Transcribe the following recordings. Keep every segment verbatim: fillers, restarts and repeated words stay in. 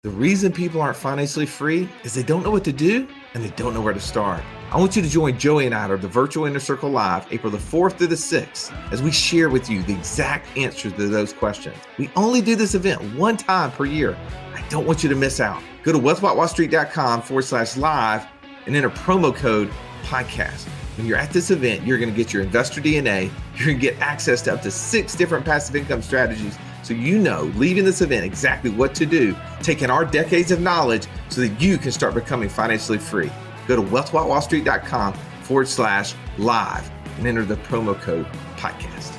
The reason people aren't financially free is they don't know what to do and they don't know where to start. I want you to join Joey and I at the Virtual Inner Circle Live, April the fourth through the sixth, as we share with you the exact answers to those questions. We only do this event one time per year. I don't want you to miss out. Go to wealthwithoutwallstreet.com forward slash live and enter promo code podcast. When you're at this event, you're going to get your investor D N A. You're going to get access to up to six different passive income strategies. So you know, leaving this event, exactly what to do, taking our decades of knowledge so that you can start becoming financially free. Go to wealthwithoutwallstreet.com forward slash live and enter the promo code podcast.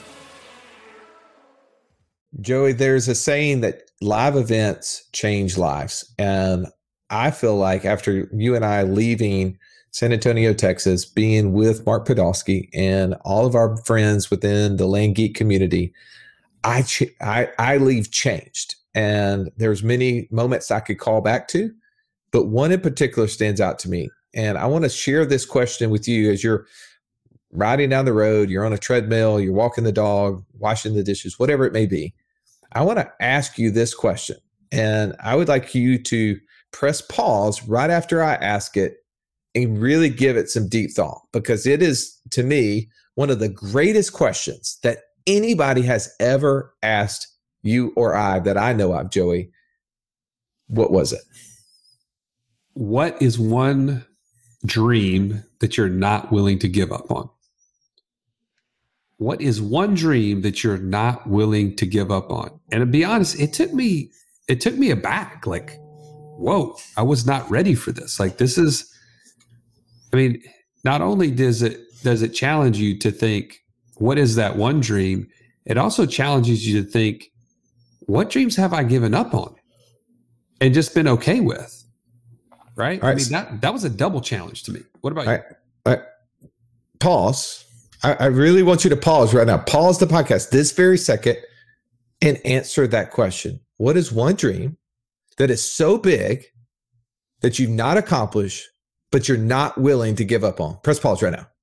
Joey, there's a saying that live events change lives. And I feel like after you and I leaving San Antonio, Texas, being with Mark Podolsky and all of our friends within the Land Geek community, I, ch- I I leave changed. And there's many moments I could call back to, but one in particular stands out to me. And I want to share this question with you as you're riding down the road, you're on a treadmill, you're walking the dog, washing the dishes, whatever it may be. I want to ask you this question. And I would like you to press pause right after I ask it and really give it some deep thought, because it is, to me, one of the greatest questions that anybody has ever asked you or I that I know of. Joey, what was it? What is one dream that you're not willing to give up on? What is one dream that you're not willing to give up on? And to be honest, it took me, it took me aback. Like, whoa, I was not ready for this. Like, this is, I mean, not only does it, does it challenge you to think, what is that one dream? It also challenges you to think, what dreams have I given up on and just been okay with? Right? All right. I mean, that, that was a double challenge to me. What about All you? right. All right. Pause. I, I really want you to pause right now. Pause the podcast this very second and answer that question. What is one dream that is so big that you've not accomplished, but you're not willing to give up on? Press pause right now.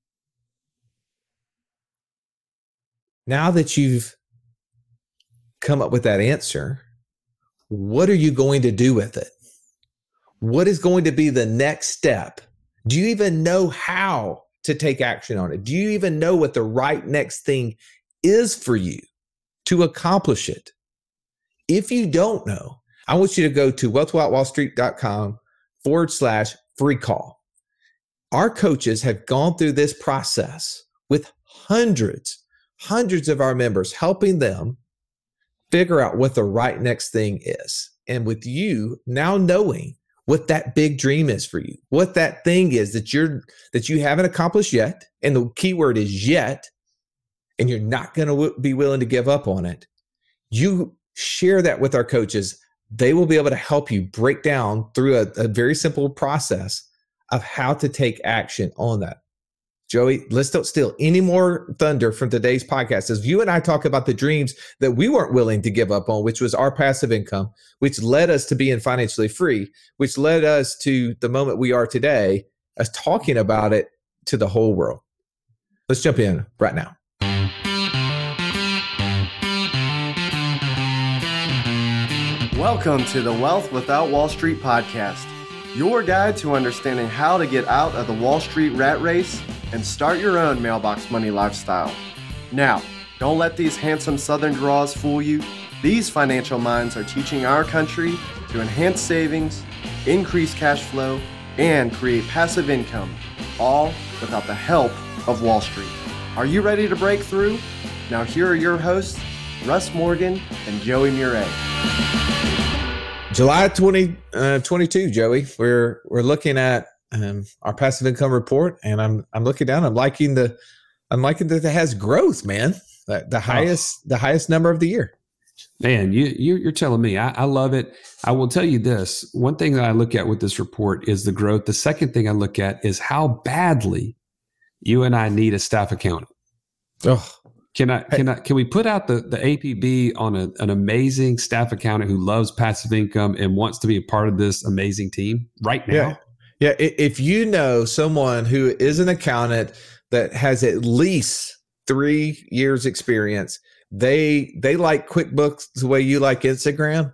Now that you've come up with that answer, what are you going to do with it? What is going to be the next step? Do you even know how to take action on it? Do you even know what the right next thing is for you to accomplish it? If you don't know, I want you to go to wealthwithoutwallstreet.com forward slash free call. Our coaches have gone through this process with hundreds hundreds of our members, helping them figure out what the right next thing is. And with you now knowing what that big dream is for you, what that thing is that you're, that you haven't accomplished yet. And the key word is yet, and you're not going to w- be willing to give up on it. You share that with our coaches. They will be able to help you break down through a, a very simple process of how to take action on that. Joey, let's don't steal any more thunder from today's podcast. As you and I talk about the dreams that we weren't willing to give up on, which was our passive income, which led us to being financially free, which led us to the moment we are today, us talking about it to the whole world. Let's jump in right now. Welcome to the Wealth Without Wall Street podcast, your guide to understanding how to get out of the Wall Street rat race and start your own mailbox money lifestyle. Now, don't let these handsome Southern draws fool you. These financial minds are teaching our country to enhance savings, increase cash flow, and create passive income, all without the help of Wall Street. Are you ready to break through? Now here are your hosts, Russ Morgan and Joey Murray. July twenty twenty-two, Joey. We're we're looking at um, our passive income report, and I'm I'm looking down. I'm liking the I'm liking that it has growth, man. The, the highest oh. the highest number of the year. Man, you, you you're telling me. I, I love it. I will tell you this. One thing that I look at with this report is the growth. The second thing I look at is how badly you and I need a staff accountant. Oh. Can I can I can we put out the, the A P B on a, an amazing staff accountant who loves passive income and wants to be a part of this amazing team right now? Yeah. Yeah. If you know someone who is an accountant that has at least three years experience, They they like QuickBooks the way you like Instagram.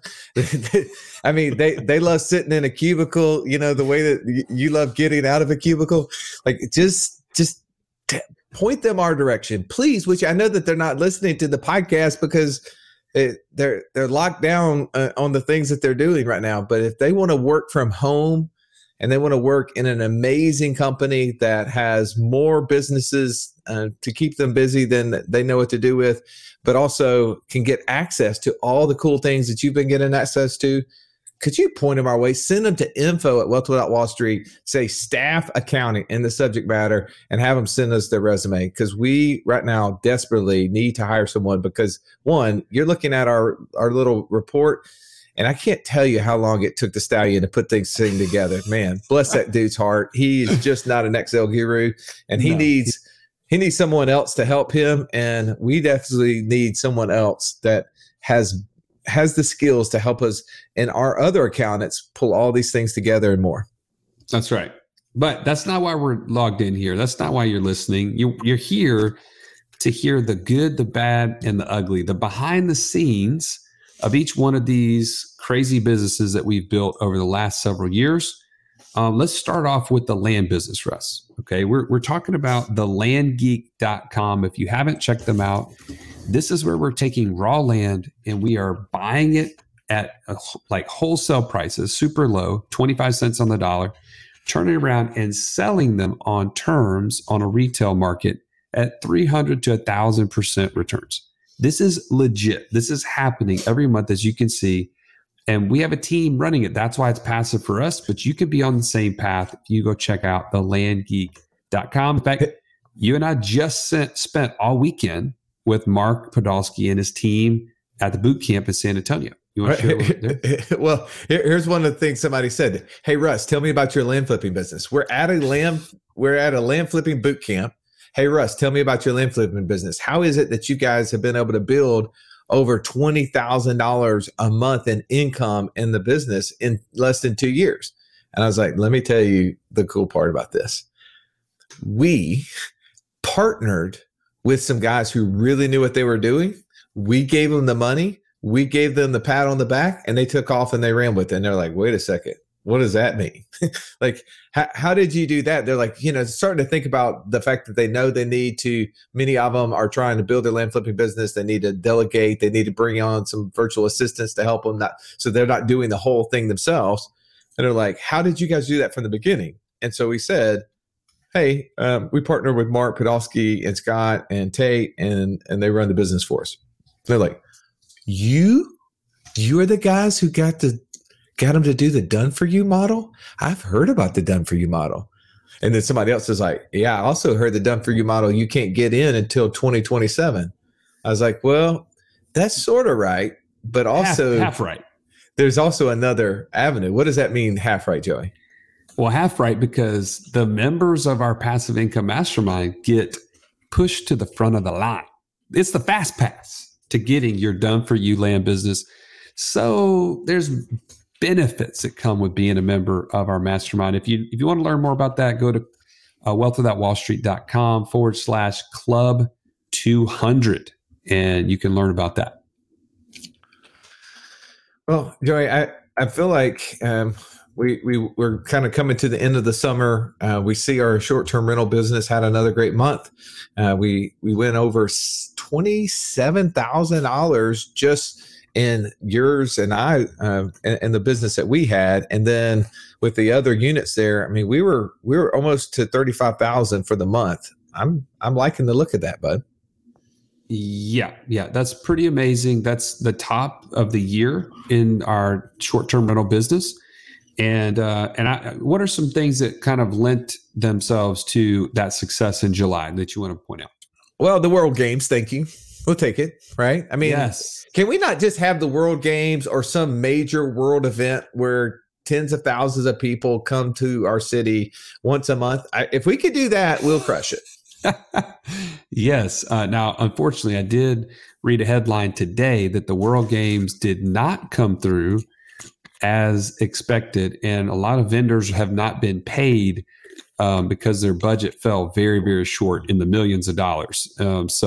I mean, they they love sitting in a cubicle, you know, the way that you love getting out of a cubicle. Like just just t- point them our direction, please. Which I know that they're not listening to the podcast because it, they're they're locked down uh, on the things that they're doing right now. But if they want to work from home and they want to work in an amazing company that has more businesses uh, to keep them busy than they know what to do with, but also can get access to all the cool things that you've been getting access to, could you point them our way? Send them to info at Wealth Without Wall Street, say staff accounting in the subject matter, and have them send us their resume. Because we right now desperately need to hire someone because, one, you're looking at our, our little report, and I can't tell you how long it took the Stallion to put things together. Man, bless that dude's heart. He is just not an Excel guru, and he no. needs he needs someone else to help him. And we definitely need someone else that has has the skills to help us and our other accountants pull all these things together and more. That's right. But that's not why we're logged in here. That's not why you're listening. You, you're here to hear the good, the bad, and the ugly, the behind the scenes of each one of these crazy businesses that we've built over the last several years. Um, let's start off with the land business, Russ. Okay, we're we're talking about the land geek dot com. If you haven't checked them out, this is where we're taking raw land and we are buying it at a, like wholesale prices, super low, twenty-five cents on the dollar, turning around and selling them on terms on a retail market at three hundred to one thousand percent returns. This is legit. This is happening every month, as you can see. And we have a team running it. That's why it's passive for us, but you could be on the same path if you go check out the land geek dot com. In fact, you and I just sent, spent all weekend with Mark Podolsky and his team at the boot camp in San Antonio. You want to share what there? Well, here's one of the things somebody said. Hey, Russ, tell me about your land flipping business. We're at a land, we're at a land flipping boot camp. Hey, Russ, tell me about your land flipping business. How is it that you guys have been able to build over twenty thousand dollars a month in income in the business in less than two years? And I was like, let me tell you the cool part about this. We partnered with some guys who really knew what they were doing. We gave them the money. We gave them the pat on the back, and they took off and they ran with it. And they're like, wait a second. What does that mean? Like, how, how did you do that? They're like, you know, starting to think about the fact that they know they need to, many of them are trying to build their land flipping business. They need to delegate. They need to bring on some virtual assistants to help them. Not, so they're not doing the whole thing themselves. And they're like, how did you guys do that from the beginning? And so we said, hey, um, we partner with Mark Podolsky and Scott and Tate, and, and they run the business for us. They're like, you, you are the guys who got the, got them to do the done for you model? I've heard about the done for you model. And then somebody else is like, yeah, I also heard the done for you model. You can't get in until twenty twenty-seven. I was like, well, that's sort of right. But also half, half right. There's also another avenue. What does that mean? Half right, Joey? Well, half right, because the members of our passive income mastermind get pushed to the front of the line. It's the fast pass to getting your done for you land business. So there's benefits that come with being a member of our mastermind. If you if you want to learn more about that, go to uh, wealth without wall street dot com forward slash club two hundred, and you can learn about that. Well, Joey, I, I feel like um, we, we, we're kind of coming to the end of the summer. Uh, we see our short-term rental business had another great month. Uh, we, we went over twenty-seven thousand dollars just in yours and I, uh, and, and the business that we had. And then with the other units there, I mean, we were, we were almost to thirty-five thousand for the month. I'm, I'm liking the look of that, bud. Yeah. Yeah. That's pretty amazing. That's the top of the year in our short-term rental business. And, uh, and I, what are some things that kind of lent themselves to that success in July that you want to point out? Well, the World Games. Thank you. We'll take it, right? I mean, yes. Can we not just have the World Games or some major world event where tens of thousands of people come to our city once a month? I, if we could do that, we'll crush it. Yes. Uh, now, unfortunately, I did read a headline today that the World Games did not come through as expected, and a lot of vendors have not been paid um, because their budget fell very, very short in the millions of dollars. Um, so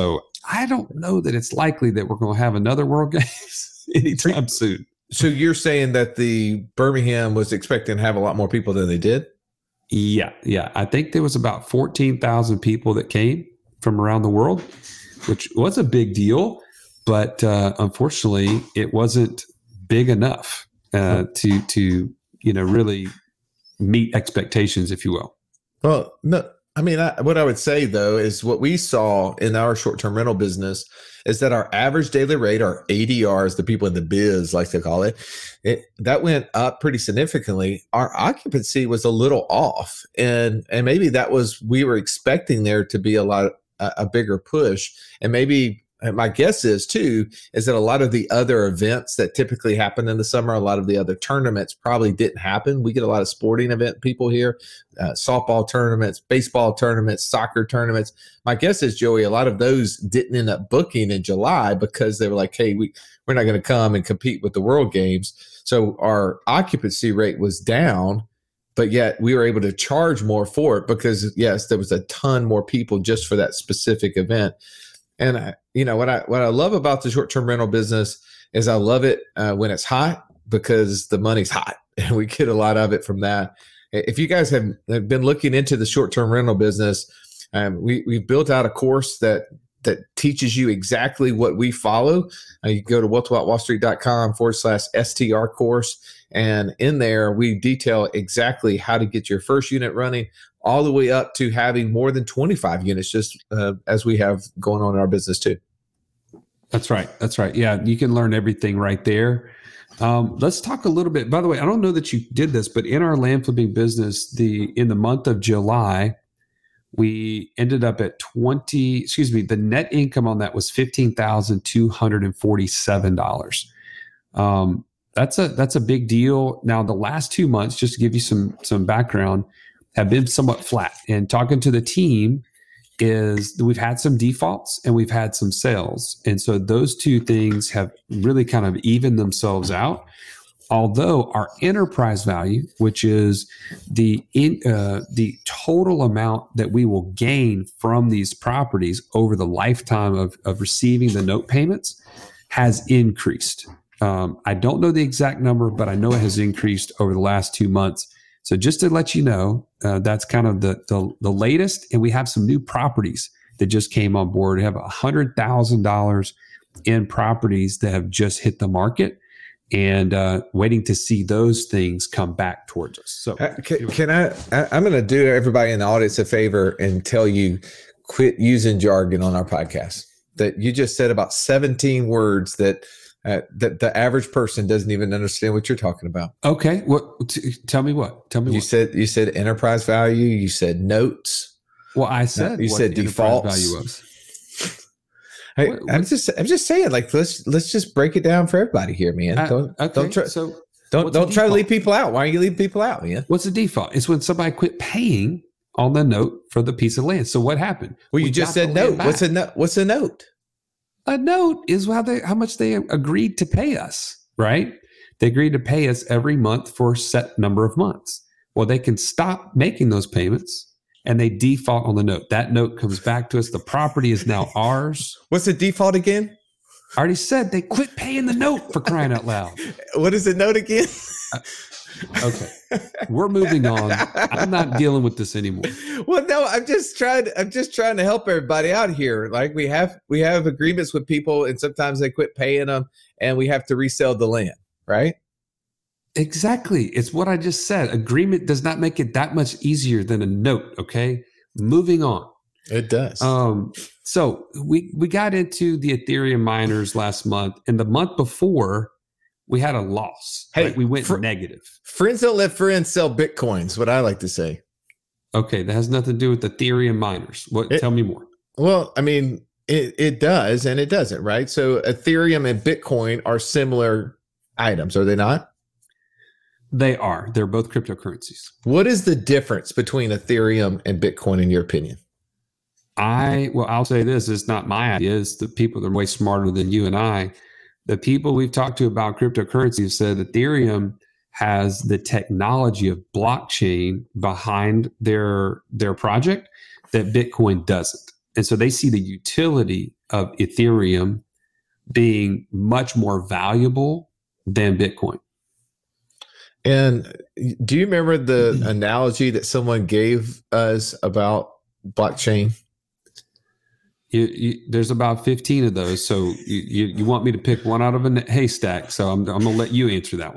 I don't know that it's likely that we're going to have another World Games anytime soon. So you're saying that the Birmingham was expecting to have a lot more people than they did? Yeah, yeah. I think there was about fourteen thousand people that came from around the world, which was a big deal. But uh, unfortunately, it wasn't big enough uh, to to you know really meet expectations, if you will. Well, no. I mean, I, what I would say, though, is what we saw in our short-term rental business is that our average daily rate, our A D R, as the people in the biz like to call it, it that went up pretty significantly. Our occupancy was a little off, and and maybe that was we were expecting there to be a lot a, a bigger push, and maybe. And my guess is, too, is that a lot of the other events that typically happen in the summer, a lot of the other tournaments probably didn't happen. We get a lot of sporting event people here, uh, softball tournaments, baseball tournaments, soccer tournaments. My guess is, Joey, a lot of those didn't end up booking in July because they were like, hey, we, we're not going to come and compete with the World Games. So our occupancy rate was down, but yet we were able to charge more for it because, yes, there was a ton more people just for that specific event. And I, you know what I what I love about the short term rental business is I love it uh, when it's hot because the money's hot and we get a lot of it from that. If you guys have, have been looking into the short term rental business, um, we we've built out a course that that teaches you exactly what we follow. Uh, you go to wealth without wall street dot com forward slash S T R course, and in there we detail exactly how to get your first unit running, all the way up to having more than twenty-five units, just uh, as we have going on in our business too. That's right. That's right. Yeah, you can learn everything right there. Um, let's talk a little bit. By the way, I don't know that you did this, but in our land flipping business, the in the month of July, we ended up at twenty. Excuse me, the net income on that was fifteen thousand two hundred and forty-seven dollars. Um, that's a that's a big deal. Now, the last two months, just to give you some some background, have been somewhat flat. And talking to the team is we've had some defaults and we've had some sales. And so those two things have really kind of evened themselves out. Although our enterprise value, which is the in, uh, the total amount that we will gain from these properties over the lifetime of, of receiving the note payments, has increased. Um, I don't know the exact number, but I know it has increased over the last two months. So just to let you know, uh, that's kind of the, the the latest. And we have some new properties that just came on board. We have one hundred thousand dollars in properties that have just hit the market, and uh, waiting to see those things come back towards us. So uh, can, can I, I, I'm going to do everybody in the audience a favor and tell you, quit using jargon on our podcast. That you just said about seventeen words that Uh, that the average person doesn't even understand what you're talking about. Okay, what? T- tell me what. Tell me. You what. said you said enterprise value. You said notes. Well, I said no, you what said the defaults. value was. Hey, what, I'm what, just I'm just saying, like let's let's just break it down for everybody here, man. Uh, don't okay, don't try so don't don't try to leave people out. Why are you leaving people out, man? What's the default? It's when somebody quit paying on the note for the piece of land. So what happened? Well, you we just said note. What's a note? What's a note? A note is how they how much they agreed to pay us, right? They agreed to pay us every month for a set number of months. Well, they can stop making those payments and they default on the note. That note comes back to us. The property is now ours. What's the default again? I already said they quit paying the note, for crying out loud. What is the note again? Uh, okay, we're moving on. I'm not dealing with this anymore. Well, no, I'm just trying. I'm just trying to help everybody out here. Like we have, we have agreements with people, and sometimes they quit paying them, and we have to resell the land, right? Exactly. It's what I just said. Agreement does not make it that much easier than a note. Okay, moving on. It does. Um. So we we got into the Ethereum miners last month, and the month before, we had a loss. Hey, right? We went fr- negative. Friends don't let friends sell Bitcoins. What I like to say. Okay, that has nothing to do with Ethereum miners. What? It, tell me more. Well, I mean, it it does and it doesn't, right? So Ethereum and Bitcoin are similar items, are they not? They are. They're both cryptocurrencies. What is the difference between Ethereum and Bitcoin, in your opinion? I well, I'll say this: it's not my idea. It's the people that are way smarter than you and I. The people we've talked to about cryptocurrency have said Ethereum has the technology of blockchain behind their their project that Bitcoin doesn't. And so they see the utility of Ethereum being much more valuable than Bitcoin. And do you remember the analogy that someone gave us about blockchain? You, you, there's about fifteen of those. So you, you, you want me to pick one out of a haystack. So I'm, I'm going to let you answer that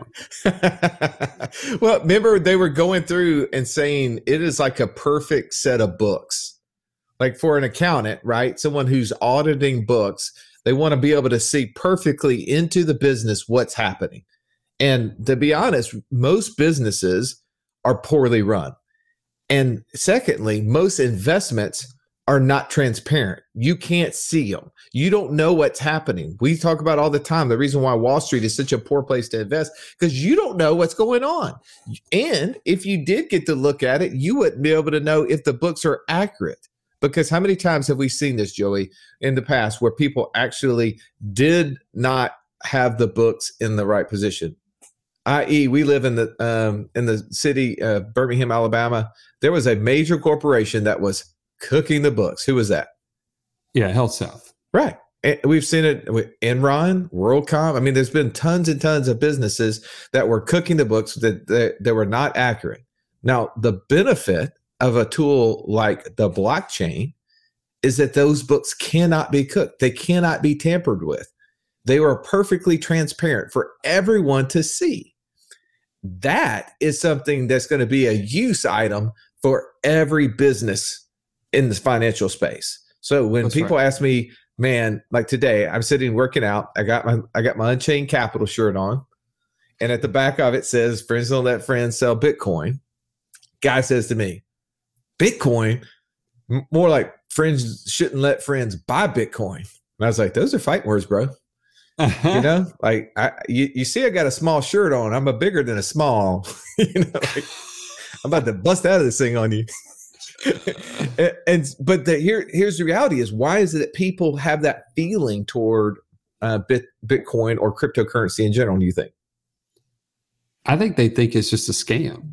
one. Well, remember they were going through and saying it is like a perfect set of books. Like for an accountant, right? Someone who's auditing books, they want to be able to see perfectly into the business what's happening. And to be honest, most businesses are poorly run. And secondly, most investments are not transparent. You can't see them. You don't know what's happening. We talk about all the time the reason why Wall Street is such a poor place to invest, because you don't know what's going on. And if you did get to look at it, you wouldn't be able to know if the books are accurate. Because how many times have we seen this, Joey, in the past where people actually did not have the books in the right position? that is, we live in the um, in the city of Birmingham, Alabama. There was a major corporation that was cooking the books. Who was that? Yeah, HealthSouth. Right. And we've seen it with Enron, WorldCom. I mean, there's been tons and tons of businesses that were cooking the books that, that, that were not accurate. Now, the benefit of a tool like the blockchain is that those books cannot be cooked. They cannot be tampered with. They were perfectly transparent for everyone to see. That is something that's going to be a use item for every business in the financial space. So when That's people right. ask me, man, like today, I'm sitting working out. I got my I got my Unchained Capital shirt on, and at the back of it says, "Friends don't let friends sell Bitcoin." Guy says to me, "Bitcoin? M- more like friends shouldn't let friends buy Bitcoin." And I was like, "Those are fight words, bro." You know, like I, you, you see, I got a small shirt on. I'm a bigger than a small. You know, like, I'm about to bust out of this thing on you. and, and but the, here, here's the reality: is why is it that people have that feeling toward uh, Bit, Bitcoin or cryptocurrency in general? Do you think? I think they think it's just a scam.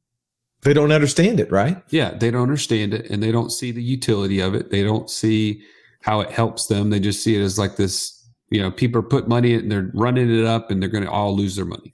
They don't understand it, right? Yeah, they don't understand it, and they don't see the utility of it. They don't see how it helps them. They just see it as like this. You know, people are putting money in and they're running it up and they're going to all lose their money.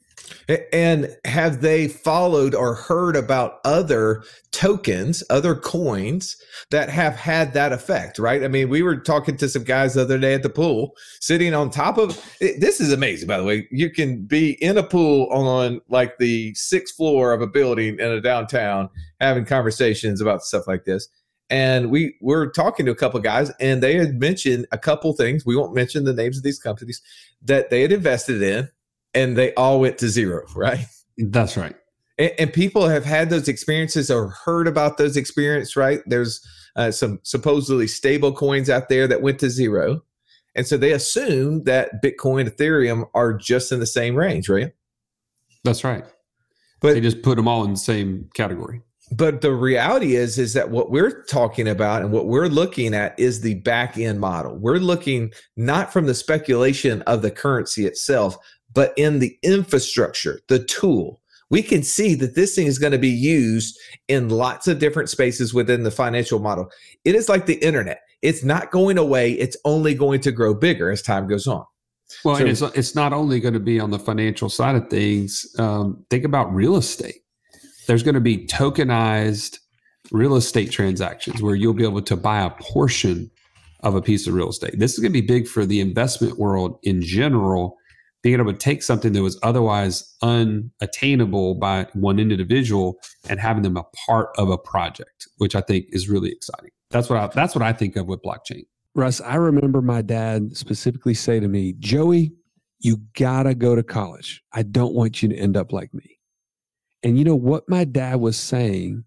And have they followed or heard about other tokens, other coins that have had that effect, right? I mean, we were talking to some guys the other day at the pool, sitting on top of, this is amazing, by the way. You can be in a pool on like the sixth floor of a building in a downtown having conversations about stuff like this. And we were talking to a couple of guys, and they had mentioned a couple things. We won't mention the names of these companies that they had invested in, and they all went to zero, right? That's right. And, and people have had those experiences or heard about those experiences, right? There's uh, some supposedly stable coins out there that went to zero. And so they assume that Bitcoin, Ethereum are just in the same range, right? That's right. But they just put them all in the same category. But the reality is, is that what we're talking about and what we're looking at is the back end model. We're looking not from the speculation of the currency itself, but in the infrastructure, the tool. We can see that this thing is going to be used in lots of different spaces within the financial model. It is like the internet. It's not going away. It's only going to grow bigger as time goes on. Well, So- and it's, it's not only going to be on the financial side of things. Um, think about real estate. There's going to be tokenized real estate transactions where you'll be able to buy a portion of a piece of real estate. This is going to be big for the investment world in general, being able to take something that was otherwise unattainable by one individual and having them a part of a project, which I think is really exciting. That's what I, that's what I think of with blockchain. Russ, I remember my dad specifically say to me, Joey, you gotta go to college. I don't want you to end up like me. And you know what my dad was saying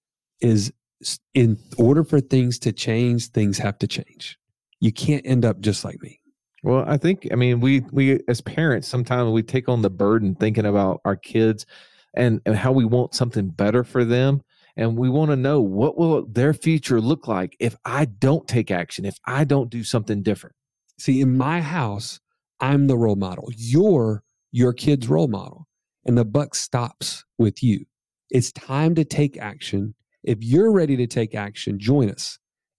is, in order for things to change, things have to change. You can't end up just like me. Well, I think, I mean, we, we as parents, sometimes we take on the burden thinking about our kids and, and how we want something better for them. And we want to know, what will their future look like if I don't take action, if I don't do something different? See, in my house, I'm the role model. You're your kid's role model. And the buck stops with you. It's time to take action. If you're ready to take action, join us at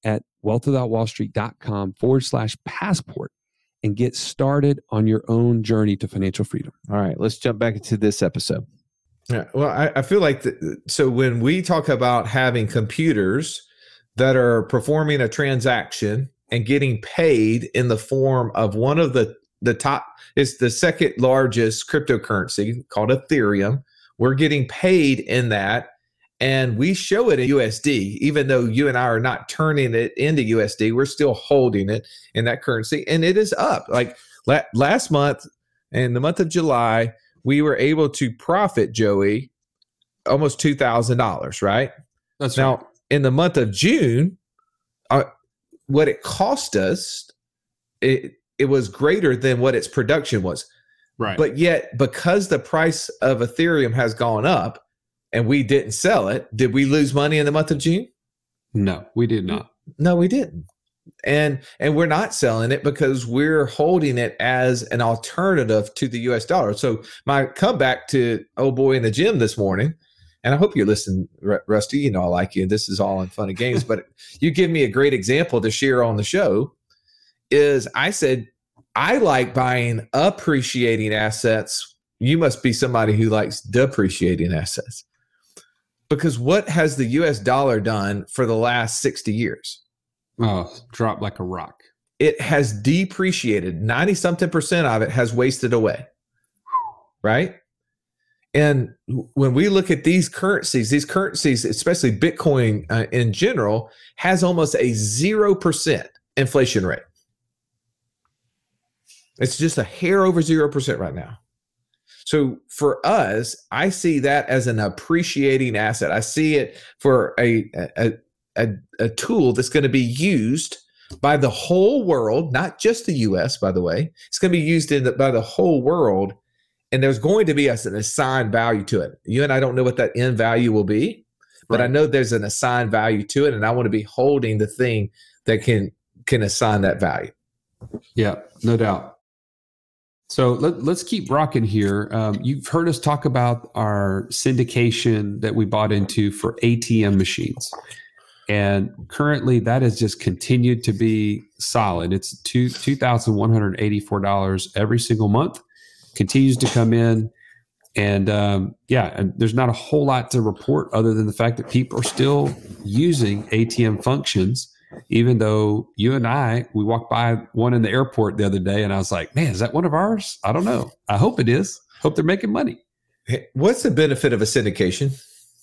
wealthwithoutwallstreet.com forward slash passport and get started on your own journey to financial freedom. All right, let's jump back into this episode. Yeah, well, I, I feel like, the, so when we talk about having computers that are performing a transaction and getting paid in the form of one of the, the top, it's the second largest cryptocurrency called Ethereum. We're getting paid in that, and we show it in U S D, even though you and I are not turning it into U S D, we're still holding it in that currency, and it is up. Like la- last month, in the month of July, we were able to profit, Joey, almost two thousand dollars, right? That's now, right. In the month of June, uh, what it cost us, it, it was greater than what its production was. Right. But yet, because the price of Ethereum has gone up and we didn't sell it, did we lose money in the month of June? No, we did not. No, we didn't. And and we're not selling it because we're holding it as an alternative to the U S dollar. So my comeback to old boy in the gym this morning, and I hope you listen, Rusty, you know I like you. This is all in fun and games, but you give me a great example to share on the show, is I said, I like buying appreciating assets. You must be somebody who likes depreciating assets. Because what has the U S dollar done for the last sixty years? Oh, dropped like a rock. It has depreciated. ninety something percent of it has wasted away. Right? And when we look at these currencies, these currencies, especially Bitcoin uh, in general, has almost a zero percent inflation rate. It's just a hair over zero percent right now. So for us, I see that as an appreciating asset. I see it for a, a, a, a tool that's going to be used by the whole world, not just the U S, by the way. It's going to be used in the, by the whole world, and there's going to be an assigned value to it. You and I don't know what that end value will be, but right. I know there's an assigned value to it, and I want to be holding the thing that can can assign that value. Yeah, no doubt. So let, let's keep rocking here. Um, you've heard us talk about our syndication that we bought into for A T M machines. And currently that has just continued to be solid. It's two thousand one hundred eighty-four dollars every single month, continues to come in. And um, yeah, and there's not a whole lot to report other than the fact that people are still using A T M functions. Even though you and I, we walked by one in the airport the other day, and I was like, man, is that one of ours? I don't know. I hope it is. Hope they're making money. Hey, what's the benefit of a syndication?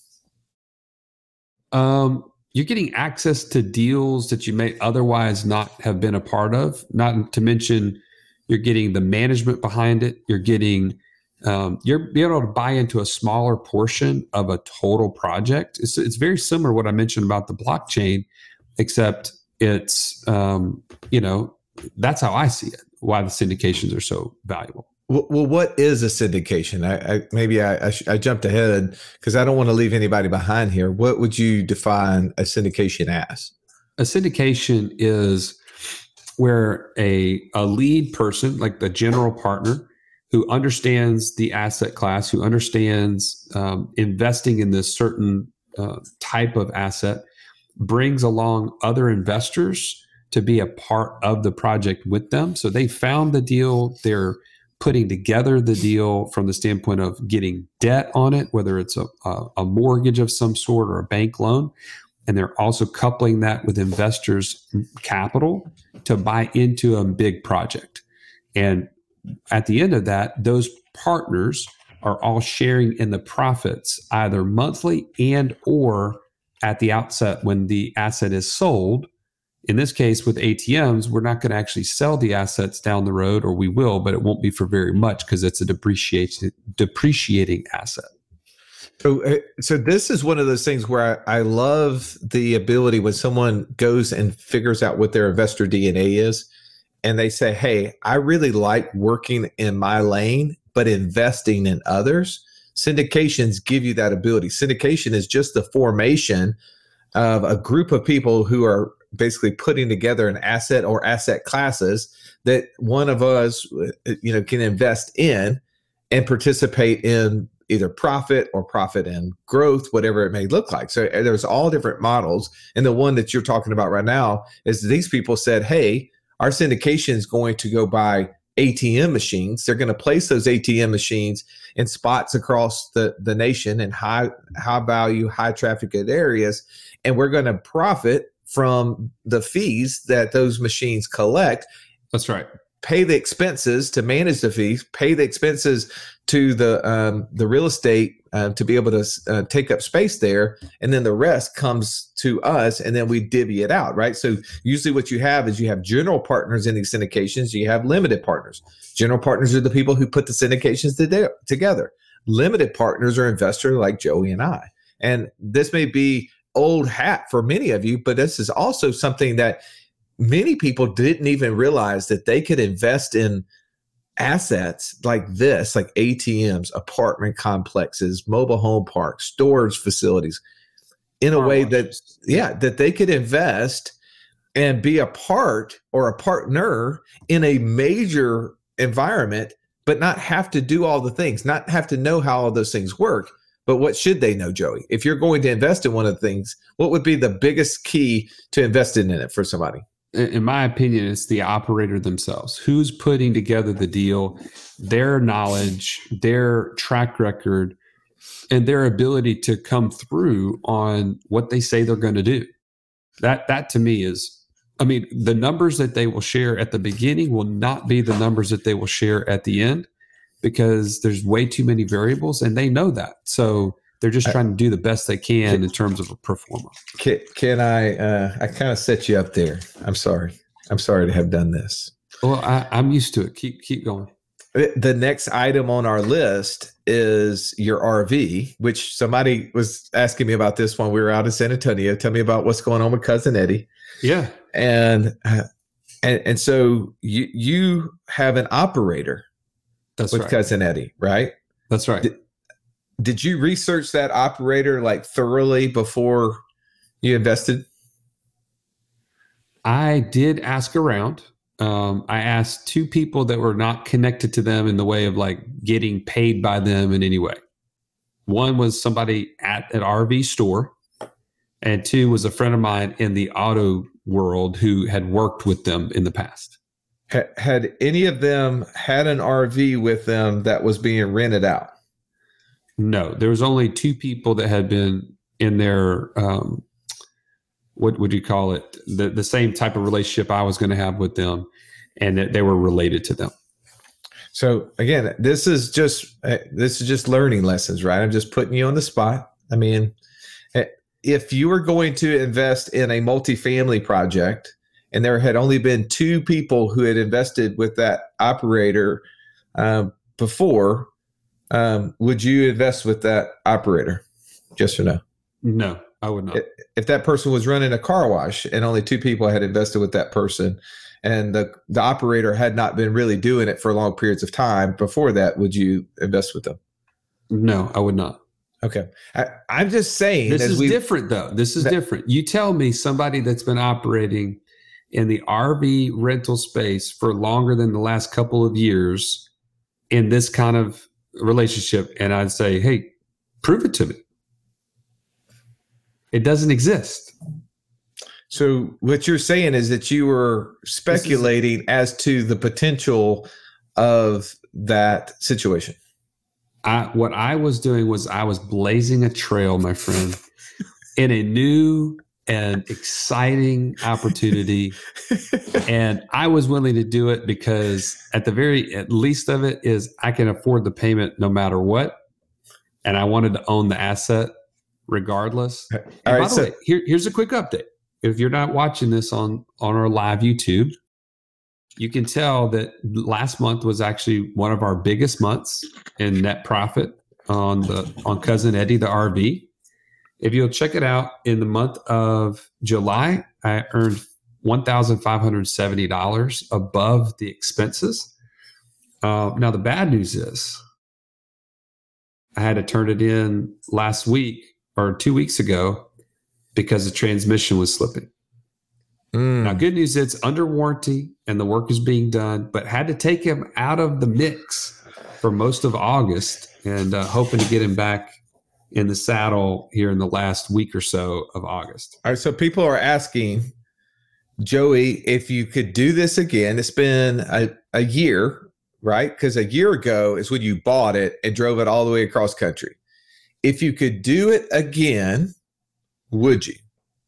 Um, you're getting access to deals that you may otherwise not have been a part of, not to mention you're getting the management behind it. You're getting, um, you're being able to buy into a smaller portion of a total project. It's, it's very similar to what I mentioned about the blockchain, except it's, um, you know, that's how I see it, why the syndications are so valuable. Well, well what is a syndication? I, I maybe I, I, sh- I jumped ahead because I don't want to leave anybody behind here. What would you define a syndication as? A syndication is where a, a lead person, like the general partner, who understands the asset class, who understands um, investing in this certain uh, type of asset, brings along other investors to be a part of the project with them. So they found the deal. They're putting together the deal from the standpoint of getting debt on it, whether it's a, a, a mortgage of some sort or a bank loan. And they're also coupling that with investors' capital to buy into a big project. And at the end of that, those partners are all sharing in the profits either monthly and or at the outset when the asset is sold. In this case, with A T Ms, we're not going to actually sell the assets down the road, or we will, but it won't be for very much because it's a depreciating depreciating asset. So, so this is one of those things where I, I love the ability when someone goes and figures out what their investor D N A is, and they say, hey, I really like working in my lane, but investing in others. Syndications give you that ability. Syndication is just the formation of a group of people who are basically putting together an asset or asset classes that one of us, you know, can invest in and participate in either profit or profit and growth, whatever it may look like. So there's all different models. And the one that you're talking about right now is these people said, hey, our syndication is going to go buy A T M machines. They're going to place those A T M machines in spots across the, the nation in high, high value, high trafficked areas. And we're going to profit from the fees that those machines collect. That's right. Pay the expenses to manage the fees, pay the expenses to the um, the real estate uh, to be able to uh, take up space there, and then the rest comes to us, and then we divvy it out, right? So usually what you have is you have general partners in these syndications, you have limited partners. General partners are the people who put the syndications to together. Limited partners are investors like Joey and I. And this may be old hat for many of you, but this is also something that many people didn't even realize, that they could invest in assets like this, like A T Ms, apartment complexes, mobile home parks, storage facilities, in a way that, yeah, that they could invest and be a part or a partner in a major environment, but not have to do all the things, not have to know how all those things work. But what should they know, Joey? If you're going to invest in one of the things, what would be the biggest key to investing in it for somebody? In my opinion, it's the operator themselves. Who's putting together the deal, their knowledge, their track record, and their ability to come through on what they say they're going to do. That, that to me is, I mean, the numbers that they will share at the beginning will not be the numbers that they will share at the end, because there's way too many variables, and they know that. So they're just trying to do the best they can in terms of a pro forma. Can, can I, uh, I kind of set you up there. I'm sorry. I'm sorry to have done this. Well, I, I'm used to it. Keep, keep going. The next item on our list is your R V, which somebody was asking me about this when we were out in San Antonio. Tell me about what's going on with Cousin Eddie. Yeah. And, uh, and, and so you, you have an operator. That's with right. Cousin Eddie, right? That's right. Did, did you research that operator like thoroughly before you invested? I did ask around. Um, I asked two people that were not connected to them in the way of like getting paid by them in any way. One was somebody at an R V store, and two was a friend of mine in the auto world who had worked with them in the past. Had, had any of them had an R V with them that was being rented out? No, there was only two people that had been in their, um, what would you call it? The, the same type of relationship I was going to have with them, and that they were related to them. So again, this is just, uh, this is just learning lessons, right? I'm just putting you on the spot. I mean, if you were going to invest in a multifamily project and there had only been two people who had invested with that operator um, before, um, would you invest with that operator? Yes or no? No, I would not. If that person was running a car wash and only two people had invested with that person, and the, the operator had not been really doing it for long periods of time before that, would you invest with them? No, I would not. Okay. I, I'm just saying. This is we, different, though. This is that, different. You tell me somebody that's been operating in the R V rental space for longer than the last couple of years in this kind of relationship, and I'd say, hey, prove it to me. It doesn't exist. So what you're saying is that you were speculating is, as to the potential of that situation. I, what I was doing was I was blazing a trail, my friend, in a new and exciting opportunity. And I was willing to do it because at the very at least of it is I can afford the payment no matter what. And I wanted to own the asset regardless. And All right, by the so, way, here, here's a quick update. If you're not watching this on, on our live YouTube, you can tell that last month was actually one of our biggest months in net profit on the on Cousin Eddie, the R V. If you'll check it out, in the month of July, I earned one thousand five hundred seventy dollars above the expenses. Uh, now, the bad news is I had to turn it in last week or two weeks ago because the transmission was slipping. mm. Now, good news, it's under warranty and the work is being done, but had to take him out of the mix for most of August, and uh, hoping to get him back in the saddle here in the last week or so of August. All right. So people are asking, Joey, if you could do this again. It's been a, a year, right? Because a year ago is when you bought it and drove it all the way across country. If you could do it again, would you?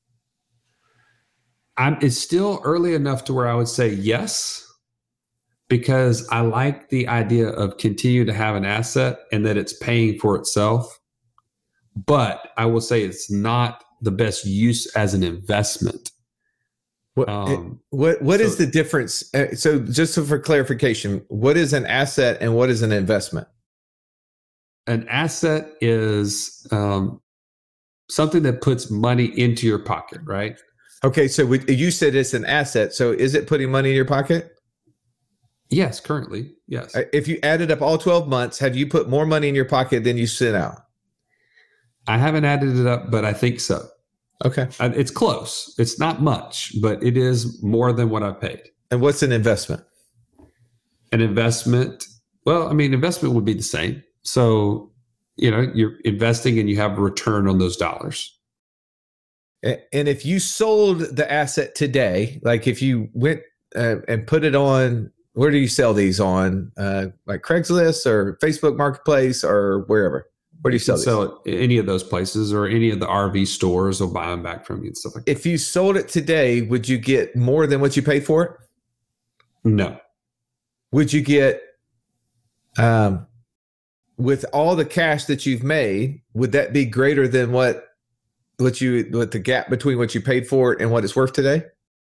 I'm, it's still early enough to where I would say yes, because I like the idea of continue to have an asset and that it's paying for itself. But I will say it's not the best use as an investment. What Um, what what so- is the difference? Uh, so just so for clarification, what is an asset and what is an investment? An asset is um, something that puts money into your pocket, right? Okay, so we, you said it's an asset. So is it putting money in your pocket? Yes, currently, yes. Uh, If you added up all twelve months, have you put more money in your pocket than you sent out? I haven't added it up, but I think so. Okay. Uh, It's close. It's not much, but it is more than what I paid. And what's an investment? An investment, well, I mean, investment would be the same. So, you know, you're investing and you have a return on those dollars. A- And if you sold the asset today, like if you went uh, and put it on, where do you sell these on? Uh, like Craigslist or Facebook Marketplace or wherever? Where do you sell these? Sell it any of those places, or any of the R V stores will buy them back from you and stuff like that. If you sold it today, would you get more than what you paid for it? No. Would you get, um, with all the cash that you've made, would that be greater than what, what you, what the gap between what you paid for it and what it's worth today?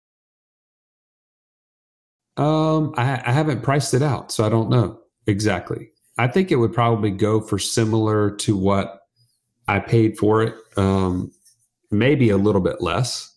Um, I, I haven't priced it out, so I don't know exactly. I think it would probably go for similar to what I paid for it, um, maybe a little bit less.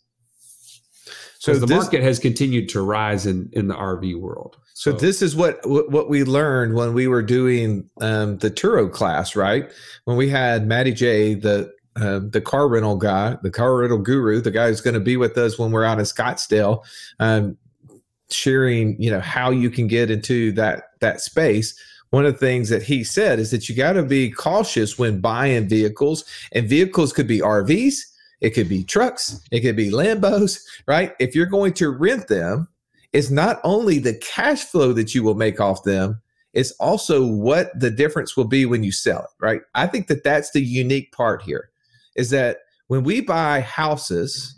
So So the this- market has continued to rise in, in the R V world. So this is what what we learned when we were doing um, the Turo class, right? When we had Matty J, the uh, the car rental guy, the car rental guru, the guy who's going to be with us when we're out in Scottsdale, um, sharing, you know, how you can get into that that space. One of the things that he said is that you got to be cautious when buying vehicles, and vehicles could be R Vs, it could be trucks, it could be Lambos, right? If you're going to rent them, it's not only the cash flow that you will make off them, it's also what the difference will be when you sell it, right? I think that that's the unique part here, is that when we buy houses,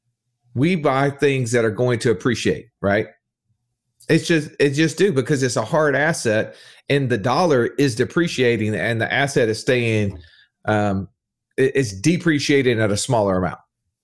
we buy things that are going to appreciate, right? It's just, it just do, because it's a hard asset and the dollar is depreciating and the asset is staying, um, it- it's depreciating at a smaller amount.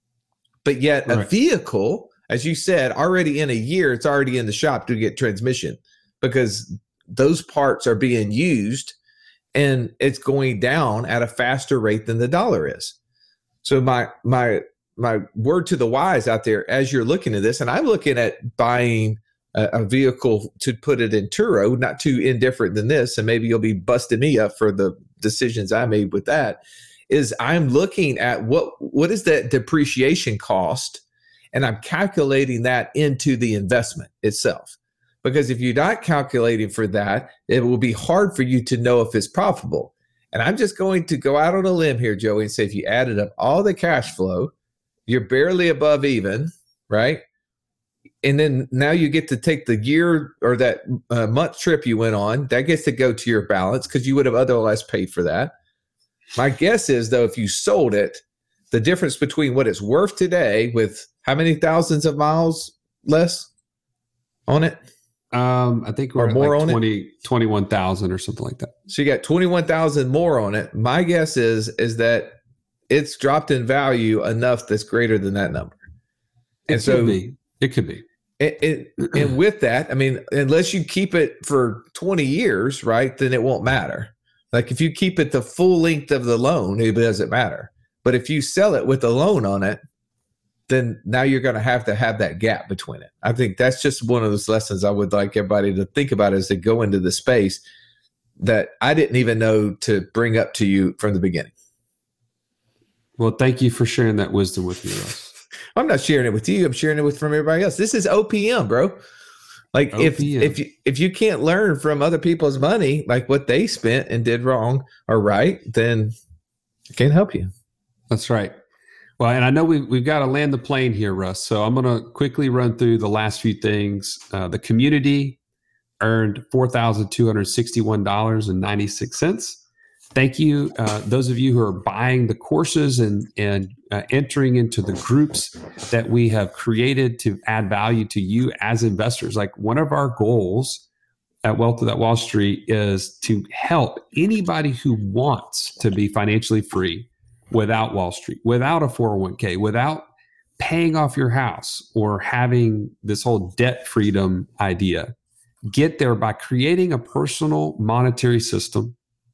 But yet a Right. vehicle, as you said, already in a year, it's already in the shop to get transmission, because those parts are being used and it's going down at a faster rate than the dollar is. So my, my, my word to the wise out there, as you're looking at this, and I'm looking at buying a, a vehicle to put it in Turo, not too indifferent than this, and maybe you'll be busting me up for the decisions I made with that, is I'm looking at what, what is that depreciation cost, and I'm calculating that into the investment itself. Because if you're not calculating for that, it will be hard for you to know if it's profitable. And I'm just going to go out on a limb here, Joey, and say if you added up all the cash flow, you're barely above even, right? And then now you get to take the year or that uh, month trip you went on, that gets to go to your balance because you would have otherwise paid for that. My guess is, though, if you sold it, the difference between what it's worth today with how many thousands of miles less on it? Um, I think we're Or at more like on it? twenty, twenty-one thousand or something like that. So you got twenty-one thousand more on it. My guess is is that it's dropped in value enough that's greater than that number. It And could so be. It could be. it, it, and with that, I mean, unless you keep it for twenty years, right, then it won't matter. Like if you keep it the full length of the loan, it doesn't matter. But if you sell it with a loan on it, then now you're going to have to have that gap between it. I think that's just one of those lessons I would like everybody to think about as they go into the space that I didn't even know to bring up to you from the beginning. Well, thank you for sharing that wisdom with me, Russ. I'm not sharing it with you. I'm sharing it with from everybody else. This is O P M, bro. Like if O P M. if you if you can't learn from other people's money, like what they spent and did wrong or right, then I can't help you. That's right. Well, and I know we, we've got to land the plane here, Russ. So I'm going to quickly run through the last few things. Uh, the community earned four thousand two hundred sixty-one dollars and ninety-six cents. Thank you, uh, those of you who are buying the courses and, and uh, entering into the groups that we have created to add value to you as investors. Like one of our goals at Wealth Without Wall Street is to help anybody who wants to be financially free without Wall Street, without a four oh one k, without paying off your house or having this whole debt freedom idea. Get there by creating a personal monetary system,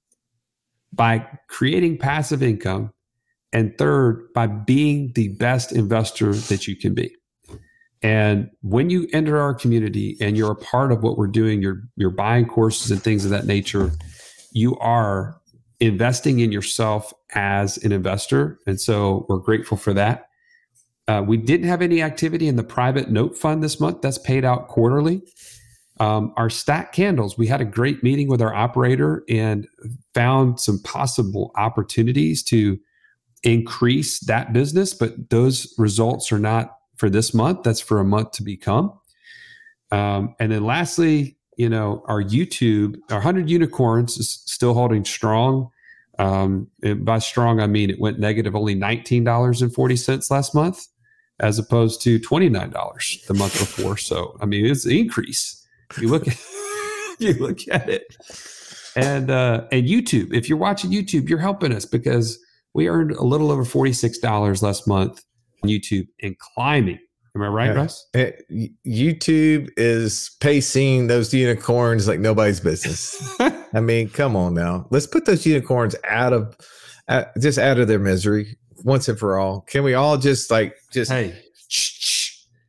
by creating passive income, and third, by being the best investor that you can be. And when you enter our community and you're a part of what we're doing, you're, you're buying courses and things of that nature, you are investing in yourself as an investor. And so we're grateful for that. Uh, we didn't have any activity in the private note fund this month. That's paid out quarterly. Um, our stack candles, we had a great meeting with our operator and found some possible opportunities to increase that business, but those results are not for this month. That's for a month to become. Um, and then lastly, you know, our YouTube, our one hundred unicorns is still holding strong. Um, and by strong, I mean it went negative only nineteen dollars and forty cents last month, as opposed to twenty-nine dollars the month before. So, I mean, it's an increase. If you look at, if you look at it. And, uh, and YouTube, if you're watching YouTube, you're helping us because we earned a little over forty-six dollars last month on YouTube and climbing. Am I right, Yeah. Russ? It, YouTube is pacing those unicorns like nobody's business. I mean, come on now. Let's put those unicorns out of, uh, just out of their misery once and for all. Can we all just like, just, Hey, shh, shh.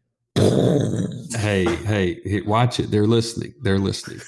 hey, hey, hey, watch it. They're listening. They're listening.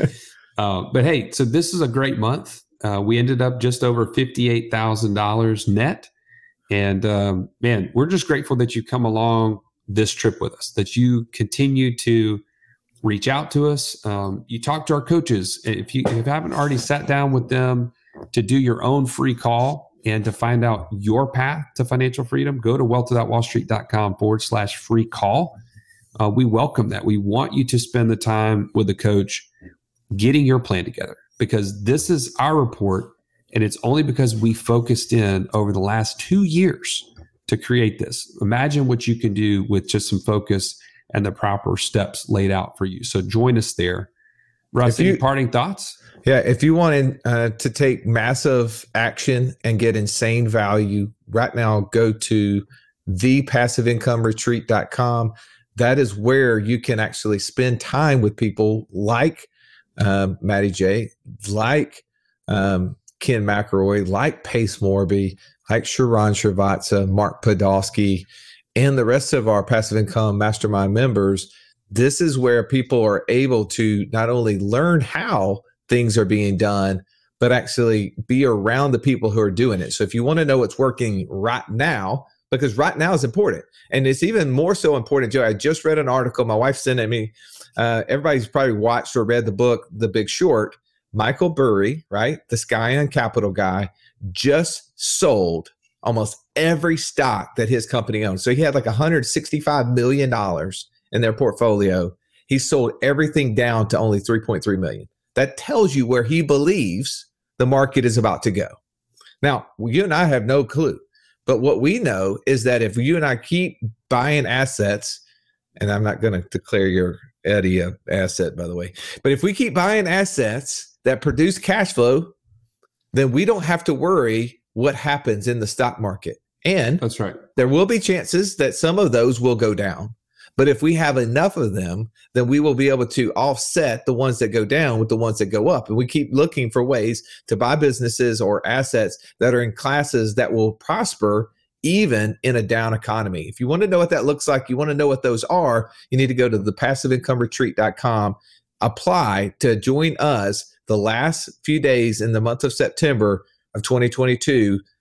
uh, but hey, so this is a great month. Uh, we ended up just over fifty-eight thousand dollars net. And um, man, we're just grateful that you come along this trip with us, that you continue to reach out to us. Um, you talk to our coaches. If you, if you haven't already sat down with them to do your own free call and to find out your path to financial freedom, go to wealth without wall street dot com forward slash free call. Uh, we welcome that. We want you to spend the time with the coach getting your plan together, because this is our report. And it's only because we focused in over the last two years to create this. Imagine what you can do with just some focus and the proper steps laid out for you. So join us there. Russ, If you- any parting thoughts? Yeah, if you want uh, to take massive action and get insane value right now, go to the passive income retreat dot com. That is where you can actually spend time with people like um, Matty J, like um, Ken McElroy, like Pace Morby, like Sharon Srivatsa, Mark Podolsky, and the rest of our passive income mastermind members. This is where people are able to not only learn how things are being done, but actually be around the people who are doing it. So if you want to know what's working right now, because right now is important, and it's even more so important, Joe. I just read an article. My wife sent it me. Uh, everybody's probably watched or read the book, The Big Short. Michael Burry, right, the Scion Capital guy, just sold almost every stock that his company owns. So he had like one hundred sixty-five million dollars in their portfolio. He sold everything down to only three point three million dollars. That tells you where he believes the market is about to go. Now, you and I have no clue. But what we know is that if you and I keep buying assets, and I'm not going to declare your Eddie an asset, by the way, but if we keep buying assets that produce cash flow, then we don't have to worry what happens in the stock market. And That's right. there will be chances that some of those will go down. But if we have enough of them, then we will be able to offset the ones that go down with the ones that go up. And we keep looking for ways to buy businesses or assets that are in classes that will prosper even in a down economy. If you want to know what that looks like, you want to know what those are, you need to go to the passive income retreat dot com, apply to join us the last few days in the month of September of twenty twenty-two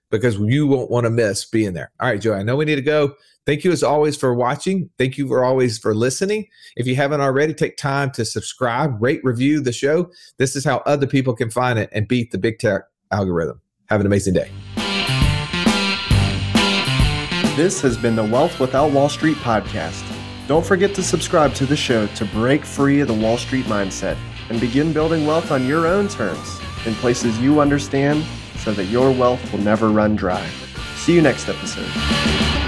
because you won't want to miss being there. All right, Joey, I know we need to go. Thank you as always for watching. Thank you for always for listening. If you haven't already, take time to subscribe, rate, review the show. This is how other people can find it and beat the big tech algorithm. Have an amazing day. This has been the Wealth Without Wall Street podcast. Don't forget to subscribe to the show to break free of the Wall Street mindset and begin building wealth on your own terms in places you understand so that your wealth will never run dry. See you next episode.